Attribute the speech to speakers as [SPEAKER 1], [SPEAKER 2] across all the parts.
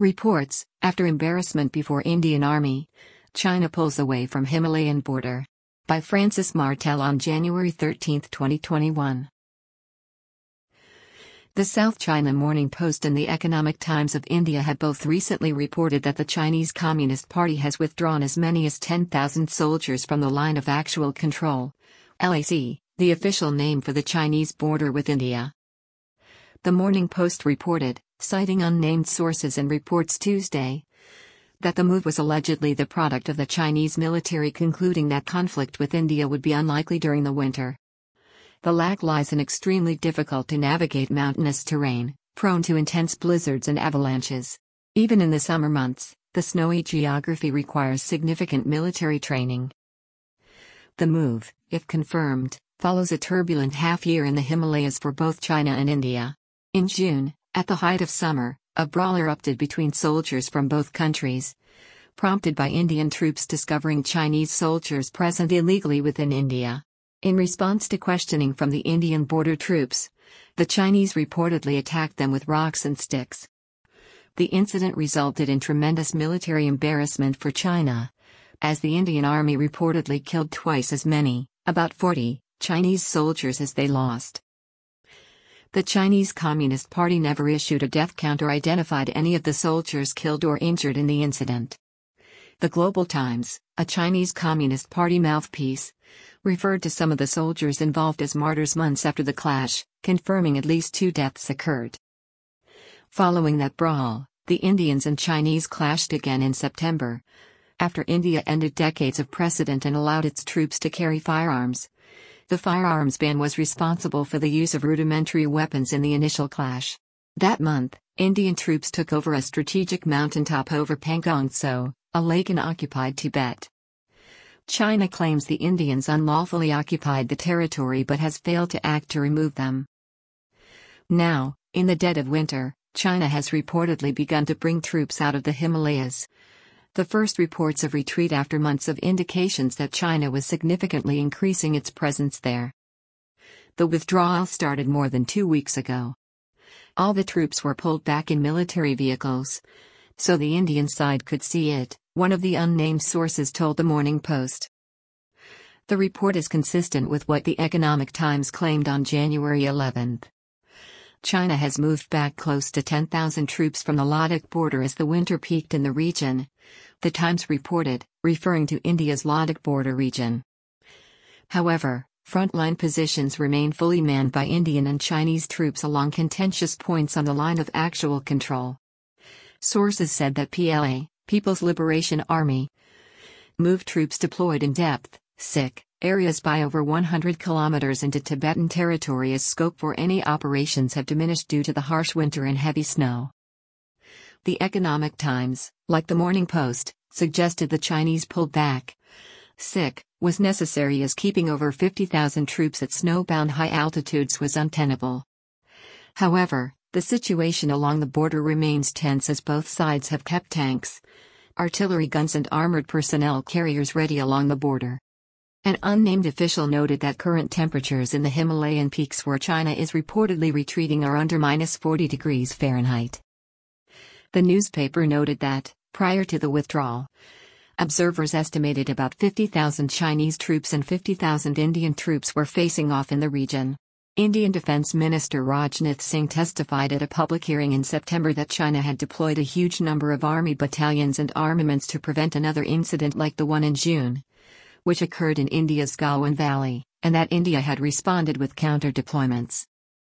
[SPEAKER 1] Reports, after embarrassment before Indian Army, China pulls away from Himalayan border. By Francis Martel on January 13, 2021. The South China Morning Post and the Economic Times of India have both recently reported that the Chinese Communist Party has withdrawn as many as 10,000 soldiers from the line of actual control, LAC, the official name for the Chinese border with India. The Morning Post reported, citing unnamed sources and reports Tuesday, that the move was allegedly the product of the Chinese military concluding that conflict with India would be unlikely during the winter. The LAC lies in extremely difficult to navigate mountainous terrain, prone to intense blizzards and avalanches. Even in the summer months, the snowy geography requires significant military training. The move, if confirmed, follows a turbulent half-year in the Himalayas for both China and India. In June, at the height of summer, a brawl erupted between soldiers from both countries, prompted by Indian troops discovering Chinese soldiers present illegally within India. In response to questioning from the Indian border troops, the Chinese reportedly attacked them with rocks and sticks. The incident resulted in tremendous military embarrassment for China, as the Indian Army reportedly killed twice as many, about 40, Chinese soldiers as they lost. The Chinese Communist Party never issued a death count or identified any of the soldiers killed or injured in the incident. The Global Times, a Chinese Communist Party mouthpiece, referred to some of the soldiers involved as martyrs months after the clash, confirming at least 2 deaths occurred. Following that brawl, the Indians and Chinese clashed again in September, after India ended decades of precedent and allowed its troops to carry firearms. The firearms ban was responsible for the use of rudimentary weapons in the initial clash. That month, Indian troops took over a strategic mountaintop over Pangong Tso, a lake in occupied Tibet. China claims the Indians unlawfully occupied the territory but has failed to act to remove them. Now, in the dead of winter, China has reportedly begun to bring troops out of the Himalayas. The first reports of retreat after months of indications that China was significantly increasing its presence there. The withdrawal started more than 2 weeks ago. All the troops were pulled back in military vehicles, so the Indian side could see it, one of the unnamed sources told the Morning Post. The report is consistent with what the Economic Times claimed on January 11. China has moved back close to 10,000 troops from the Ladakh border as the winter peaked in the region, the Times reported, referring to India's Ladakh border region. However, frontline positions remain fully manned by Indian and Chinese troops along contentious points on the line of actual control. Sources said that PLA, People's Liberation Army, moved troops deployed in depth, areas by over 100 kilometers into Tibetan territory as scope for any operations have diminished due to the harsh winter and heavy snow. The Economic Times, like the Morning Post, suggested the Chinese pullback was necessary as keeping over 50,000 troops at snowbound high altitudes was untenable. However, the situation along the border remains tense as both sides have kept tanks, artillery guns and armored personnel carriers ready along the border. An unnamed official noted that current temperatures in the Himalayan peaks where China is reportedly retreating are under -40 degrees Fahrenheit. The newspaper noted that, prior to the withdrawal, observers estimated about 50,000 Chinese troops and 50,000 Indian troops were facing off in the region. Indian Defense Minister Rajnath Singh testified at a public hearing in September that China had deployed a huge number of army battalions and armaments to prevent another incident like the one in June, which occurred in India's Galwan Valley, and that India had responded with counter-deployments.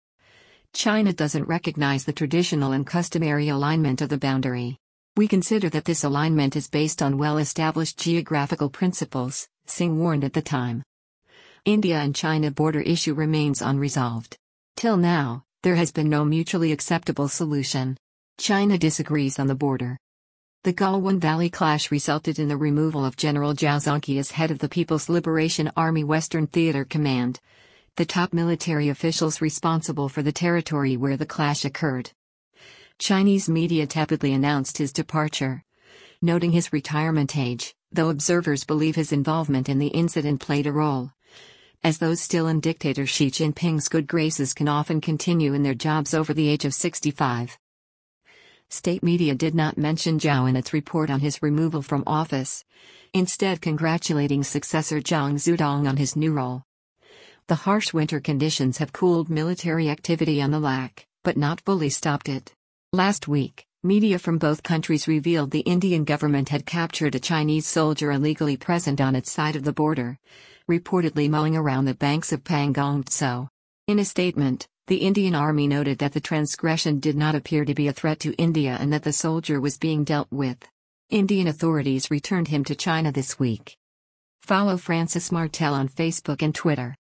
[SPEAKER 1] China doesn't recognize the traditional and customary alignment of the boundary. We consider that this alignment is based on well-established geographical principles, Singh warned at the time. India and China border issue remains unresolved. Till now, there has been no mutually acceptable solution. China disagrees on the border. The Galwan Valley clash resulted in the removal of General Zhao Zongke as head of the People's Liberation Army Western Theater Command, the top military officials responsible for the territory where the clash occurred. Chinese media tepidly announced his departure, noting his retirement age, though observers believe his involvement in the incident played a role, as those still in dictator Xi Jinping's good graces can often continue in their jobs over the age of 65. State media did not mention Zhao in its report on his removal from office, instead congratulating successor Zhang Zudong on his new role. The harsh winter conditions have cooled military activity on the LAC, but not fully stopped it. Last week, media from both countries revealed the Indian government had captured a Chinese soldier illegally present on its side of the border, reportedly mulling around the banks of Pangong Tso. In a statement, the Indian Army noted that the transgression did not appear to be a threat to India and that the soldier was being dealt with. Indian authorities returned him to China this week. Follow Francis Martel on Facebook and Twitter.